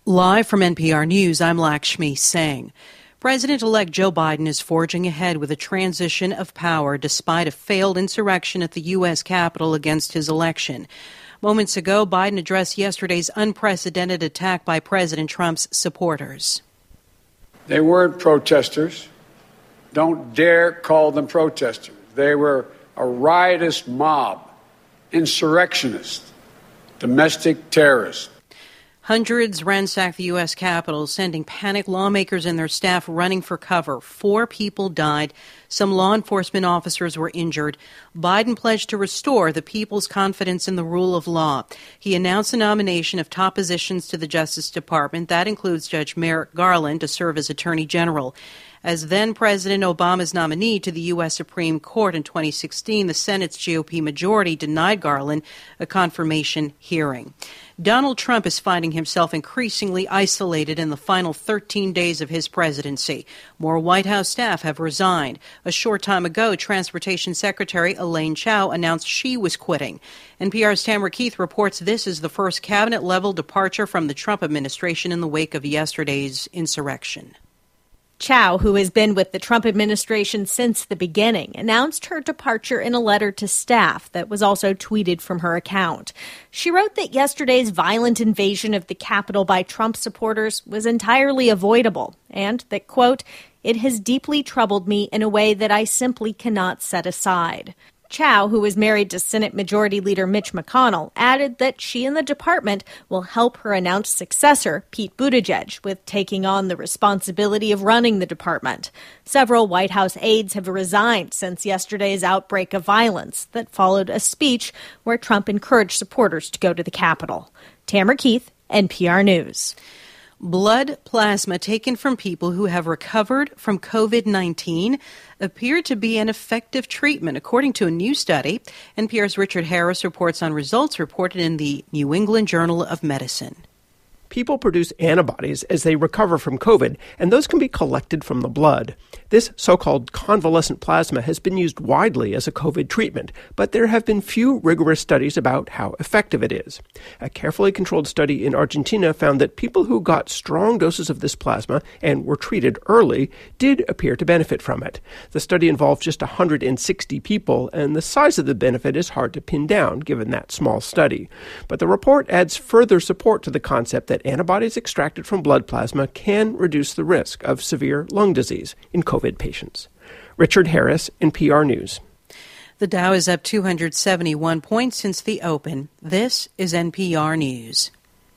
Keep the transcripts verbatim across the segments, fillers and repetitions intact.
Live from N P R News, I'm Lakshmi Singh. President-elect Joe Biden is forging ahead with a transition of power despite a failed insurrection at the U S Capitol against his election. Moments ago, Biden addressed yesterday's unprecedented attack by President Trump's supporters. They weren't protesters. Don't dare call them protesters. They were a riotous mob, insurrectionists, domestic terrorists. Hundreds ransacked the U S Capitol, sending panicked lawmakers and their staff running for cover. Four people died. Some law enforcement officers were injured. Biden pledged to restore the people's confidence in the rule of law. He announced the nomination of top positions to the Justice Department. That includes Judge Merrick Garland to serve as Attorney General. As then-President Obama's nominee to the U S Supreme Court in twenty sixteen, the Senate's G O P majority denied Garland a confirmation hearing. Donald Trump is finding himself increasingly isolated in the final thirteen days of his presidency. More White House staff have resigned. A short time ago, Transportation Secretary Elaine Chao announced she was quitting. N P R's Tamara Keith reports this is the first cabinet-level departure from the Trump administration in the wake of yesterday's insurrection. Chao, who has been with the Trump administration since the beginning, announced her departure in a letter to staff that was also tweeted from her account. She wrote that yesterday's violent invasion of the Capitol by Trump supporters was entirely avoidable and that, quote, "It has deeply troubled me in a way that I simply cannot set aside." Chao, who is married to Senate Majority Leader Mitch McConnell, added that she and the department will help her announced successor, Pete Buttigieg, with taking on the responsibility of running the department. Several White House aides have resigned since yesterday's outbreak of violence that followed a speech where Trump encouraged supporters to go to the Capitol. Tamara Keith, N P R News. Blood plasma taken from people who have recovered from COVID nineteen appeared to be an effective treatment, according to a new study. N P R's Richard Harris reports on results reported in the New England Journal of Medicine. People produce antibodies as they recover from COVID, and those can be collected from the blood. This so-called convalescent plasma has been used widely as a COVID treatment, but there have been few rigorous studies about how effective it is. A carefully controlled study in Argentina found that people who got strong doses of this plasma and were treated early did appear to benefit from it. The study involved just one hundred sixty people, and the size of the benefit is hard to pin down given that small study. But the report adds further support to the concept that antibodies extracted from blood plasma can reduce the risk of severe lung disease in COVID patients. Richard Harris, N P R News. The Dow is up two hundred seventy-one points since the open. This is N P R News.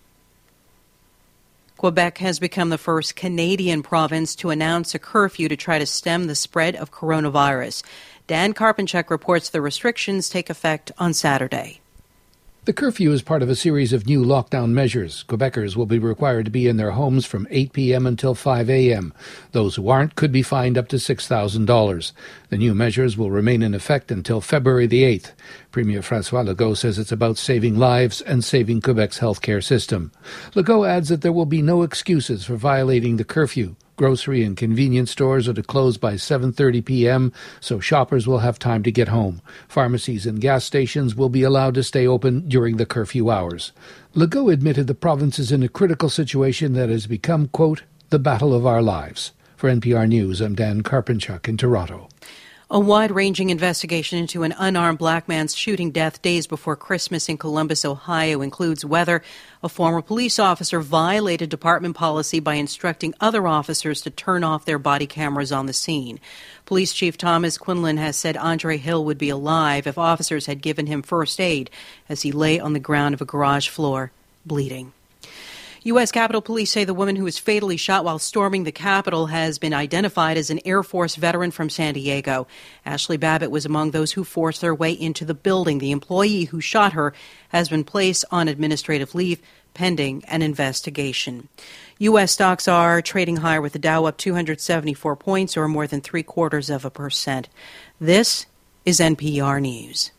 Quebec has become the first Canadian province to announce a curfew to try to stem the spread of coronavirus. Dan Karpenchuk reports the restrictions take effect on Saturday. The curfew is part of a series of new lockdown measures. Quebecers will be required to be in their homes from eight p.m. until five a.m. Those who aren't could be fined up to six thousand dollars. The new measures will remain in effect until February the eighth. Premier François Legault says it's about saving lives and saving Quebec's healthcare system. Legault adds that there will be no excuses for violating the curfew. Grocery and convenience stores are to close by seven thirty p.m., so shoppers will have time to get home. Pharmacies and gas stations will be allowed to stay open during the curfew hours. Legault admitted the province is in a critical situation that has become, quote, the battle of our lives. For N P R News, I'm Dan Karpenchuk in Toronto. A wide-ranging investigation into an unarmed black man's shooting death days before Christmas in Columbus, Ohio, includes whether a former police officer violated department policy by instructing other officers to turn off their body cameras on the scene. Police Chief Thomas Quinlan has said Andre Hill would be alive if officers had given him first aid as he lay on the ground of a garage floor, bleeding. U S Capitol Police say the woman who was fatally shot while storming the Capitol has been identified as an Air Force veteran from San Diego. Ashley Babbitt was among those who forced their way into the building. The employee who shot her has been placed on administrative leave pending an investigation. U S stocks are trading higher with the Dow up two hundred seventy-four points or more than three quarters of a percent. This is N P R News.